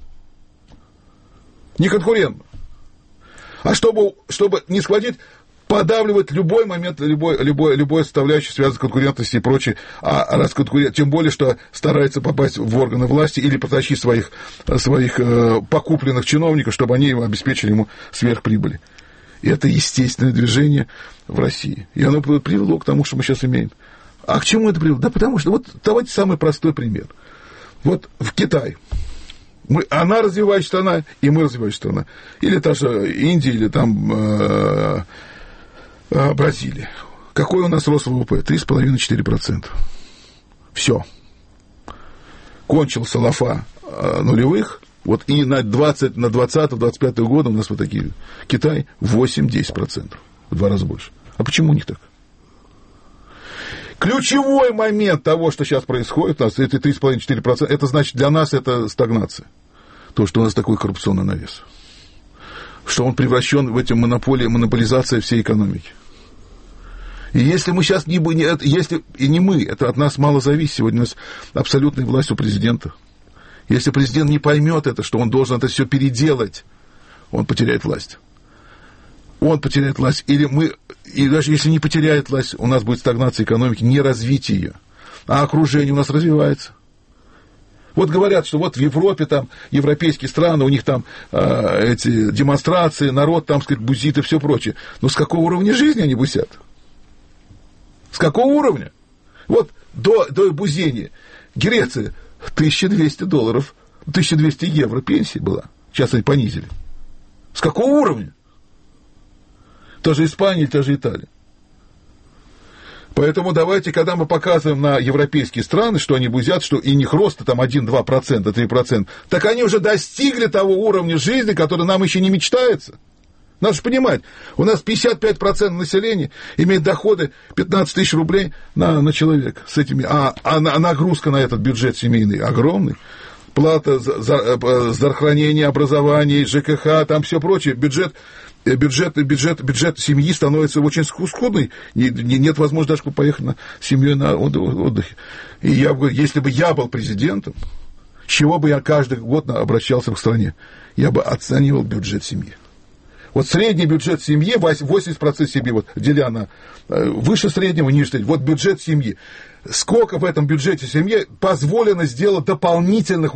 Неконкурентно. А чтобы не схватить, подавливает любой момент, любой составляющий, связанный с конкурентностью и прочее, тем более, что старается попасть в органы власти или потащить своих покупленных чиновников, чтобы они обеспечили ему сверхприбыли. И это естественное движение в России. И оно привело к тому, что мы сейчас имеем. А к чему это привело? Да потому что, вот давайте самый простой пример. Вот в Китай. Она развивающая страна, и мы развивающая страна. Или та же Индия, или там Бразилия. Какой у нас рост ВВП? 3,5-4%. Все. Кончился лафа нулевых. Вот и на 20-25 годы у нас вот такие. Китай 8-10%. В 2 раза больше. А почему у них так? Ключевой момент того, что сейчас происходит у нас, это 3,5-4%, это значит для нас это стагнация. То, что у нас такой коррупционный навес. Что он превращен в эти монополизация всей экономики. И если мы сейчас это от нас мало зависит, сегодня у нас абсолютная власть у президента. Если президент не поймет это, что он должен это все переделать, он потеряет власть. Он потеряет власть. И даже если не потеряет власть, у нас будет стагнация экономики, не развитие ее. А окружение у нас развивается. Вот говорят, что вот в Европе, там, европейские страны, у них там эти демонстрации, народ там, сказать, бузит и все прочее. Но с какого уровня жизни они бузят? С какого уровня? Вот до бузения Греция $1200, 1200 евро пенсии была. Сейчас они понизили. С какого уровня? Та же Испания, та же Италия. Поэтому давайте, когда мы показываем на европейские страны, что они бузят, что и них роста там 1-2%, 3%, так они уже достигли того уровня жизни, который нам еще не мечтается. Надо же понимать, у нас 55% населения имеет доходы 15 тысяч рублей на человека. С этими, а нагрузка на этот бюджет семейный огромный. Плата за здравоохранение, образование, ЖКХ, там все прочее. Бюджет семьи становится очень скудный. Нет возможности даже поехать с семьей на отдых. И я говорю, если бы я был президентом, с чего бы я каждый год обращался к стране? Я бы оценивал бюджет семьи. Вот средний бюджет семьи, 80% семьи, вот, деля на выше среднего, ниже среднего, вот бюджет семьи. Сколько в этом бюджете семьи позволено сделать дополнительных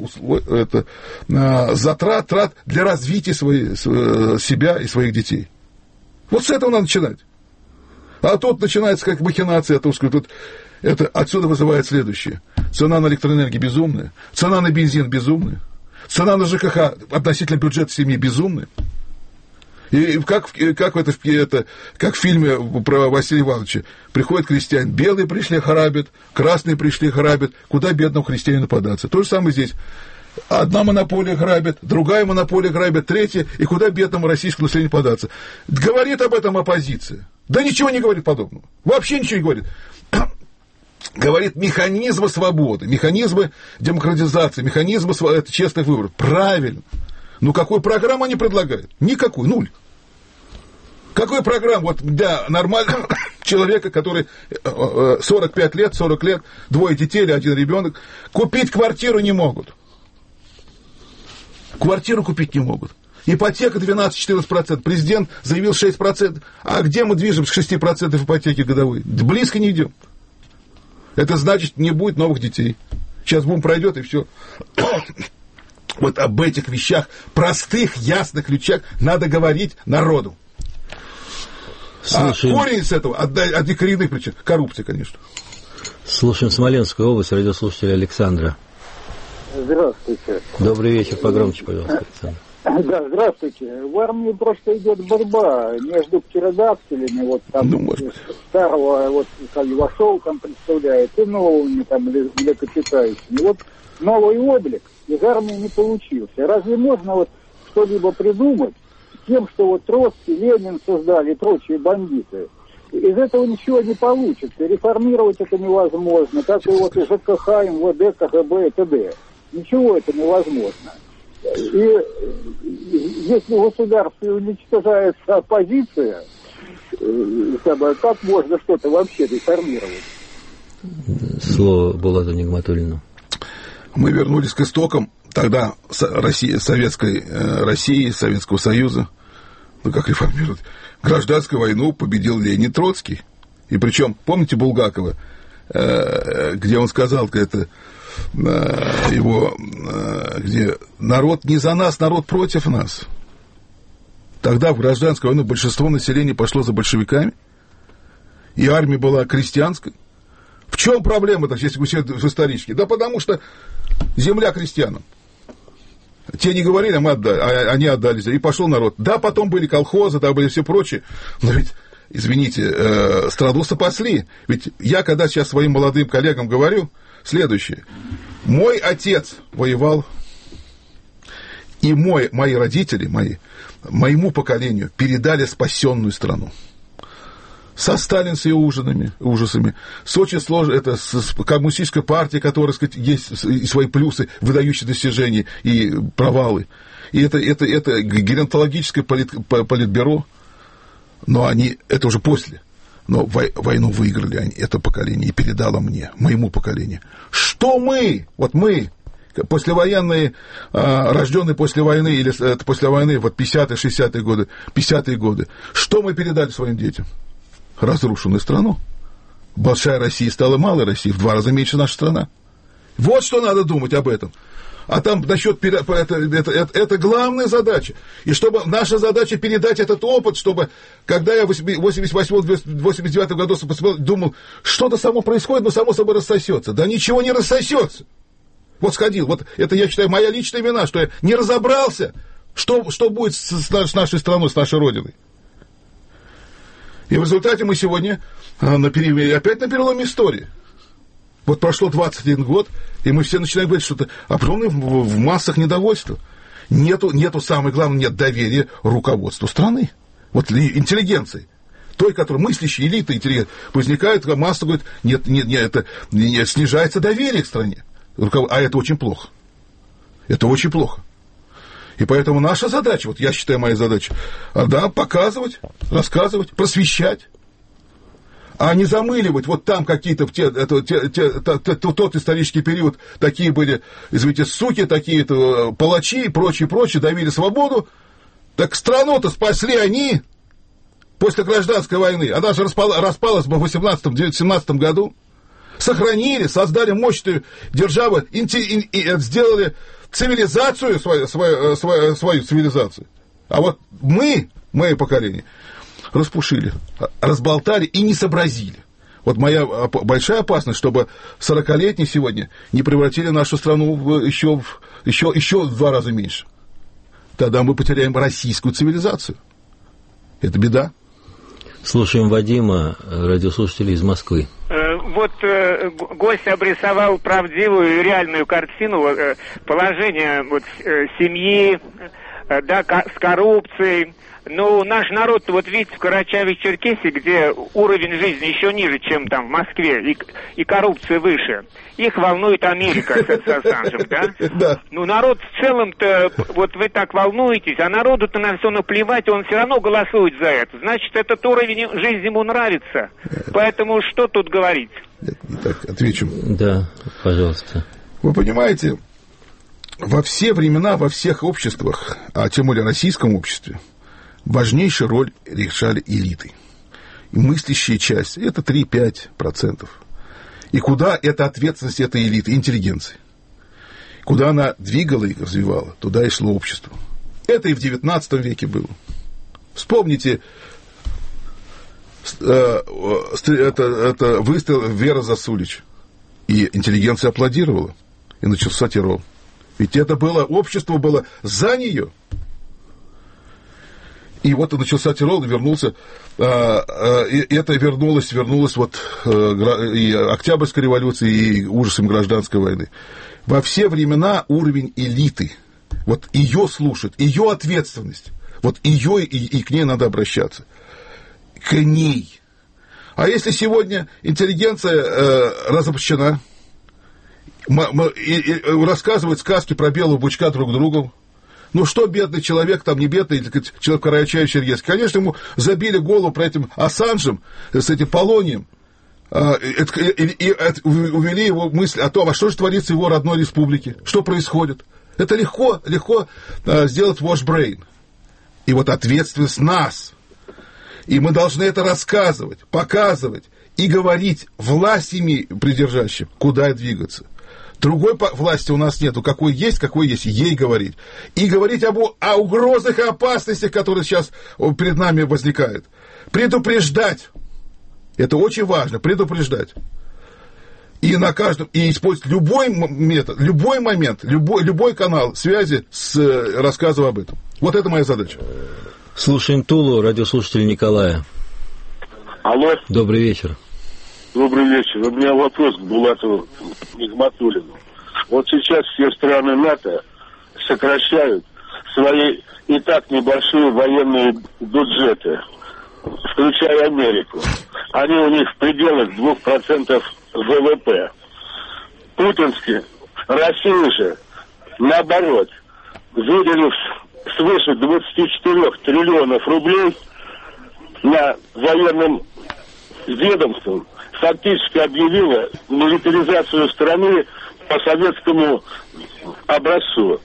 затрат для развития себя и своих детей? Вот с этого надо начинать. А тут начинается как махинация, тут Это отсюда вызывает следующее. Цена на электроэнергию безумная, цена на бензин безумная, цена на ЖКХ относительно бюджета семьи безумная. И как в фильме про Василия Ивановича. Приходит крестьянин, белые пришли, грабят, красные пришли, грабят. Куда бедному христианину податься? То же самое здесь. Одна монополия грабит, другая монополия грабит, третья. И куда бедному российскому населению податься? Говорит об этом оппозиция. Да ничего не говорит подобного. Вообще ничего не говорит. Говорит механизмы свободы, механизмы демократизации, механизмы честных выборов. Правильно. Ну, какую программу они предлагают? Никакую, нуль. Какую программу вот для нормального человека, который 45 лет, 40 лет, 2 детей или 1 ребенок, купить квартиру не могут. Квартиру купить не могут. Ипотека 12-14%. Президент заявил 6%. А где мы движемся к 6% ипотеки годовой? Близко не идем. Это значит, не будет новых детей. Сейчас бум пройдет, и все. Вот об этих вещах, простых, ясных ключах, надо говорить народу. Слушаем. А корень с этого, от коренных причин, коррупция, конечно. Слушаем Смоленскую область, радиослушателя Александра. Здравствуйте. Добрый вечер, погромче, пожалуйста, Александр. Да, здравствуйте. В армии просто идет борьба между птеродактилями, вот там старого, вот вошел, там представляет, и новыми там млекопитающими. Вот новый облик из армии не получился. Разве можно вот что-либо придумать тем, что вот Троцкий, Ленин создали и прочие бандиты? Из этого ничего не получится. Реформировать это невозможно. Как и вот и ЖКХ, МВД, КГБ и т.д. Ничего это невозможно. И если в государстве уничтожается оппозиция, как можно что-то вообще реформировать? Слово Булату Нигматуллину. Мы вернулись к истокам тогда Советской России, Советского Союза. Ну, как реформировать? Гражданскую войну победил Ленин, Троцкий. И причем, помните Булгакова, где он сказал, это его, где народ не за нас, народ против нас. Тогда в гражданскую войну большинство населения пошло за большевиками, и армия была крестьянской. В чем проблема-то, если вы все исторически? Да потому что земля крестьянам. Те не говорили, они отдали, и пошел народ. Да, потом были колхозы, да, были все прочее, но ведь, извините, страну спасли. Ведь я, когда сейчас своим молодым коллегам говорю следующее. Мой отец воевал, и мои родители, моему поколению передали спасенную страну. Со Сталин с ее ужасами, с очень сложной, это с коммунистической партией, которая, так сказать, есть и свои плюсы, выдающие достижения и провалы. И это геронтологическое политбюро, но это уже после. Но войну выиграли они, это поколение, и передало мне, моему поколению. Что мы, послевоенные, рожденные после войны, или после войны, вот 50-е, 60-е годы, что мы передали своим детям? Разрушенную страну. Большая Россия стала малой Россией, в 2 раза меньше наша страна. Вот что надо думать об этом. А там насчет это главная задача. И чтобы наша задача передать этот опыт, чтобы, когда я в 88-89 году думал, что-то само происходит, но само собой рассосется. Да ничего не рассосется. Вот сходил. Вот это, я считаю, моя личная вина, что я не разобрался, что будет с нашей страной, с нашей Родиной. И в результате мы сегодня опять на переломе истории. Вот прошло 21 год, и мы все начинаем говорить что-то, а потом в массах недовольства. Нету самое главное, нет доверия руководству страны. Вот интеллигенции. Той, которая мыслящая элита, возникает масса, говорит, нет, снижается доверие к стране. А это очень плохо. Это очень плохо. И поэтому наша задача, вот я считаю, моя задача, показывать, рассказывать, просвещать, а не замыливать. Вот там какие-то, тот исторический период, такие были, извините, суки, такие-то палачи и прочее, давили свободу. Так страну-то спасли они после гражданской войны. Она же распалась бы в 18-17 году. Сохранили, создали мощную державу, сделали цивилизацию, свою цивилизацию. А вот мое поколение, распушили, разболтали и не сообразили. Вот моя большая опасность, чтобы 40-летние сегодня не превратили нашу страну в еще в 2 раза меньше. Тогда мы потеряем российскую цивилизацию. Это беда. Слушаем Вадима, радиослушателя из Москвы. Вот гость обрисовал правдивую и реальную картину положения семьи, да, с коррупцией. Ну, наш народ, вот видите, в Карачаево-Черкесии, где уровень жизни еще ниже, чем там в Москве, и коррупция выше, их волнует Америка с Ассанжем, да? Да. Ну, народ в целом-то, вот вы так волнуетесь, а народу-то на все наплевать, он все равно голосует за это. Значит, этот уровень жизни ему нравится. Поэтому что тут говорить? Так, отвечу. Да, пожалуйста. Вы понимаете, во все времена, во всех обществах, а тем более в российском обществе, важнейшую роль решали элиты. И мыслящая часть – это 3-5%. И куда эта ответственность этой элиты, интеллигенции? Куда она двигала и развивала, туда и шло общество. Это и в XIX веке было. Вспомните это выстрел Веры Засулич. И интеллигенция аплодировала. И начался террор. Ведь это было, общество было за нее. И вот и начался террор, и вернулся, и это вернулось вот и Октябрьской революции, и ужасом гражданской войны. Во все времена уровень элиты, вот ее слушать, ее ответственность, вот ее и к ней надо обращаться. К ней. А если сегодня интеллигенция разобщена, и рассказывает сказки про белого бычка друг другу, ну что бедный человек, там не бедный, человек Карачаево-Черкесский, конечно, ему забили голову про этим Ассанжем, с этим Полонием, и увели его мысль о том, а что же творится в его родной республике, что происходит. Это легко сделать wash brain. И вот ответственность нас. И мы должны это рассказывать, показывать и говорить властями придержащим, куда двигаться. Другой власти у нас нету, какой есть, ей говорить. И говорить о угрозах и опасностях, которые сейчас перед нами возникают. Предупреждать. Это очень важно, предупреждать. И использовать любой метод, любой момент, любой канал связи с рассказом об этом. Вот это моя задача. Слушаем Тулу, радиослушатель Николая. Алло. Добрый вечер. Добрый вечер. У меня вопрос к Булатову Нигматуллину. Вот сейчас все страны НАТО сокращают свои и так небольшие военные бюджеты, включая Америку. Они у них в пределах 2% ВВП. Путинские, Россия же, наоборот, выделив свыше 24 триллионов рублей на военном ведомством, фактически объявила милитаризацию страны по советскому образцу.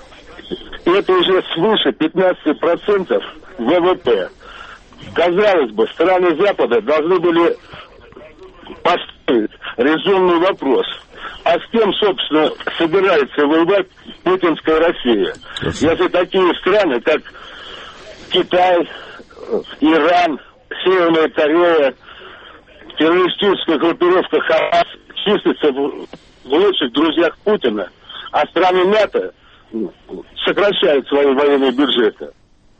И это уже свыше 15% ВВП. Казалось бы, страны Запада должны были поставить резонный вопрос. А с кем, собственно, собирается воевать путинская Россия? Если такие страны, как Китай, Иран, Северная Корея, террористическая группировка Хамас числится в лучших друзьях Путина, а страны НАТО сокращают свои военные бюджеты.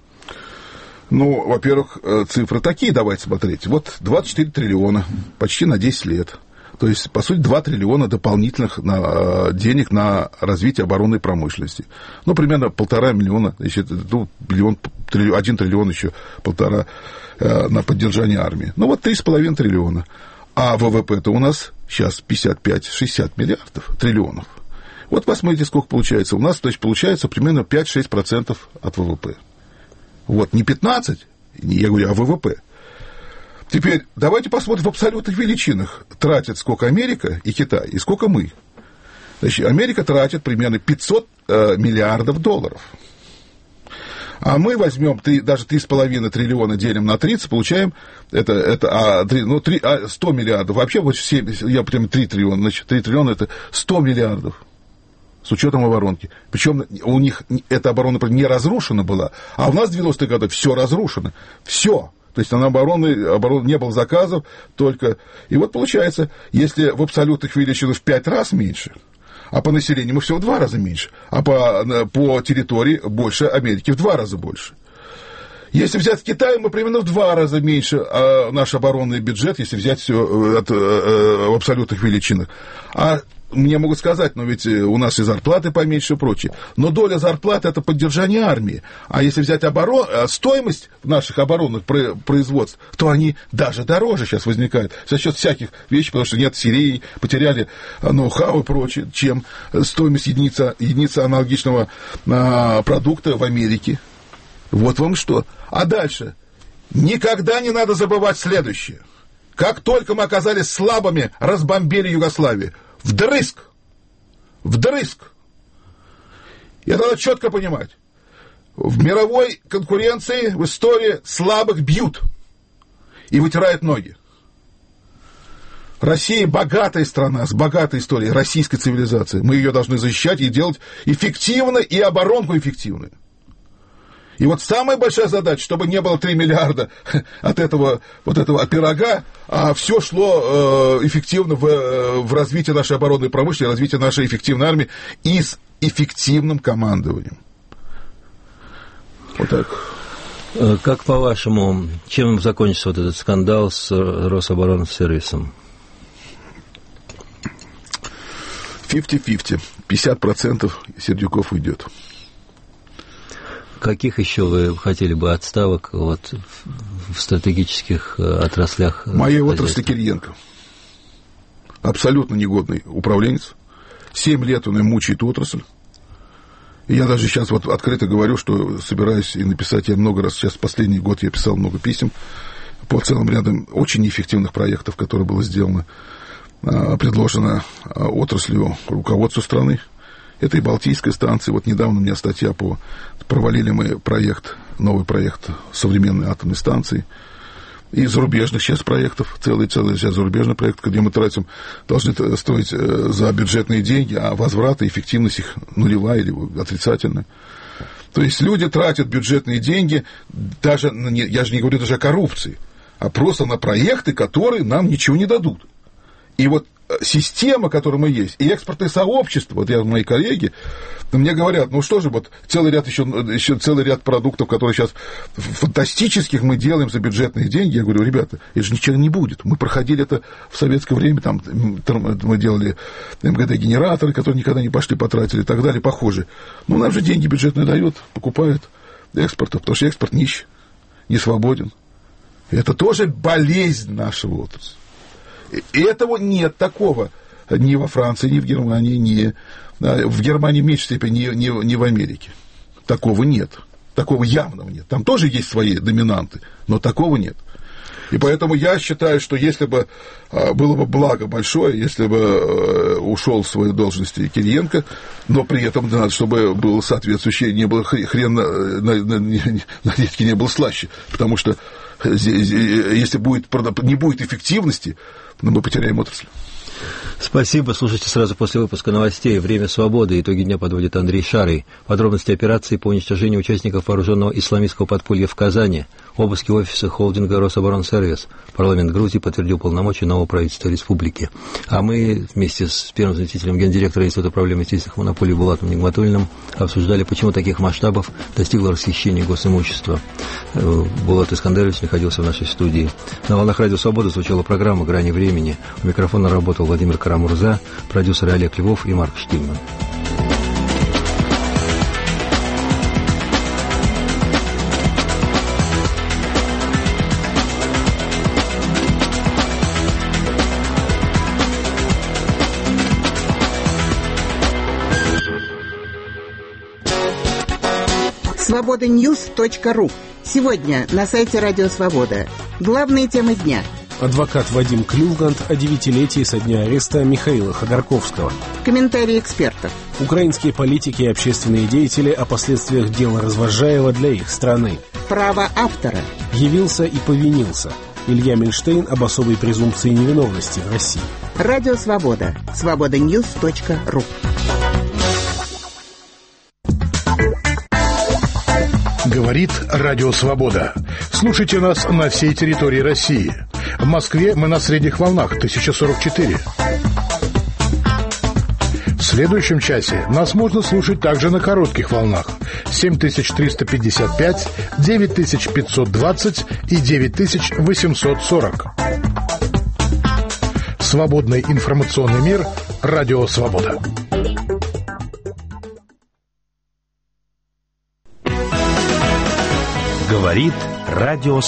Ну, во-первых, цифры такие, давайте смотреть. Вот 24 триллиона, почти на 10 лет. То есть, по сути, 2 триллиона дополнительных денег на развитие оборонной промышленности. Ну, примерно 1,5 миллиона, значит, 1 триллион еще 1,5 на поддержание армии. Ну, вот 3,5 триллиона. А ВВП-то у нас сейчас 55-60 миллиардов, триллионов. Вот посмотрите, сколько получается. У нас, то есть, получается примерно 5-6% от ВВП. Вот, не 15, я говорю о ВВП. Теперь давайте посмотрим в абсолютных величинах. Тратят сколько Америка и Китай, и сколько мы. Значит, Америка тратит примерно 500 миллиардов долларов. А мы возьмем даже 3,5 триллиона делим на 30, получаем 100 миллиардов. Вообще, вот 3 триллиона, значит, 3 триллиона это 100 миллиардов. С учетом оборонки. Причем у них эта оборона не разрушена была, а у нас в 90-е годы все разрушено. Все. То есть на оборону не было заказов только... И вот получается, если в абсолютных величинах в 5 раз меньше, а по населению мы всего в 2 раза меньше, а по территории больше Америки в 2 раза больше. Если взять Китай, мы примерно в 2 раза меньше наш оборонный бюджет, если взять все в абсолютных величинах. А мне могут сказать, но ведь у нас и зарплаты поменьше и прочее. Но доля зарплаты – это поддержание армии. А если взять стоимость наших оборонных производств, то они даже дороже сейчас возникают за счет всяких вещей, потому что нет серий, потеряли ноу-хау и прочее, чем стоимость единицы аналогичного продукта в Америке. Вот вам что. А дальше. Никогда не надо забывать следующее. Как только мы оказались слабыми, разбомбили Югославию. Вдрызг. И это надо четко понимать. В мировой конкуренции, в истории слабых бьют и вытирают ноги. Россия богатая страна, с богатой историей российской цивилизации. Мы ее должны защищать и делать эффективно, и оборонку эффективную. И вот самая большая задача, чтобы не было 3 миллиарда от этого пирога, а все шло эффективно в развитие нашей оборонной промышленности, развитие нашей эффективной армии и с эффективным командованием. Вот так. Как по-вашему, чем закончится вот этот скандал с Рособоронсервисом? 50-50. 50% Сердюков уйдет. Каких еще вы хотели бы отставок вот, в стратегических отраслях? Моей отрасли Кириенко. Абсолютно негодный управленец. 7 лет он мучает отрасль. И я даже сейчас вот открыто говорю, что собираюсь и написать, я много раз, сейчас последний год я писал много писем по целым рядам очень неэффективных проектов, которые было сделано, предложено отраслью руководству страны. Это и Балтийская станция. Вот недавно у меня статья провалили мы новый проект современной атомной станции. И зарубежных сейчас проектов, целый сейчас зарубежный проект, где мы должны строить за бюджетные деньги, а возврат и эффективность их нулевая или отрицательная. То есть люди тратят бюджетные деньги, даже, я же не говорю даже о коррупции, а просто на проекты, которые нам ничего не дадут. И вот система, которая мы есть, и экспортное сообщество, вот мои коллеги, мне говорят, ну что же, вот целый ряд продуктов, которые сейчас фантастических мы делаем за бюджетные деньги, я говорю, ребята, это же ничего не будет. Мы проходили это в советское время, там мы делали МГД-генераторы, которые никогда не пошли, потратили и так далее, похоже. Ну, нам же деньги бюджетные дают, покупают экспорта, потому что экспорт нищий, не свободен. Это тоже болезнь нашего отрасли. И этого нет такого ни во Франции, ни в Германии, в Германии в меньшей степени, ни в Америке. Такого нет. Такого явного нет. Там тоже есть свои доминанты, но такого нет. И поэтому я считаю, что если бы было бы благо большое, если бы ушел с своей должности Кириенко, но при этом надо, чтобы было соответствующее, не было хрен на редьке не было слаще, потому что если не будет эффективности, мы потеряем отрасль. Спасибо. Слушайте сразу после выпуска новостей. «Время свободы». Итоги дня подводит Андрей Шарый. Подробности операции по уничтожению участников вооруженного исламистского подполья в Казани. Обыски офиса холдинга «Рособоронсервис». Парламент Грузии подтвердил полномочия нового правительства республики. А мы вместе с первым заместителем гендиректора Института проблем естественных монополий Булатом Нигматуллиным обсуждали, почему таких масштабов достигло расхищение госимущества. Булат Искандерович находился в нашей студии. На волнах Радио Свобода звучала программа «Грани времени». У микрофона работал Владимир Карамурза, продюсеры Олег Львов и Марк Штильман. Свобода-Ньюс.ру. Сегодня на сайте Радио Свобода. Главные темы дня. Адвокат Вадим Клювгант о 9-летии со дня ареста Михаила Ходорковского. Комментарии экспертов. Украинские политики и общественные деятели о последствиях дела Развозжаева для их страны. Право автора. Явился и повинился. Илья Мильштейн об особой презумпции невиновности в России. Радио Свобода. Свобода-Ньюс.ру. Говорит Радио Свобода. Слушайте нас на всей территории России. В Москве мы на средних волнах 1044. В следующем часе нас можно слушать также на коротких волнах 7355, 9520 и 9840. Свободный информационный мир. Радио Свобода. Говорит Радио